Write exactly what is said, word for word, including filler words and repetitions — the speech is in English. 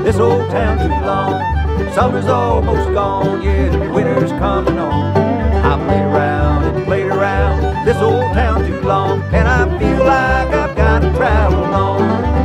this old town too long. Summer's almost gone, yeah, the winter's coming on. I played around and played around this old town too long, and I feel like I've got to travel on.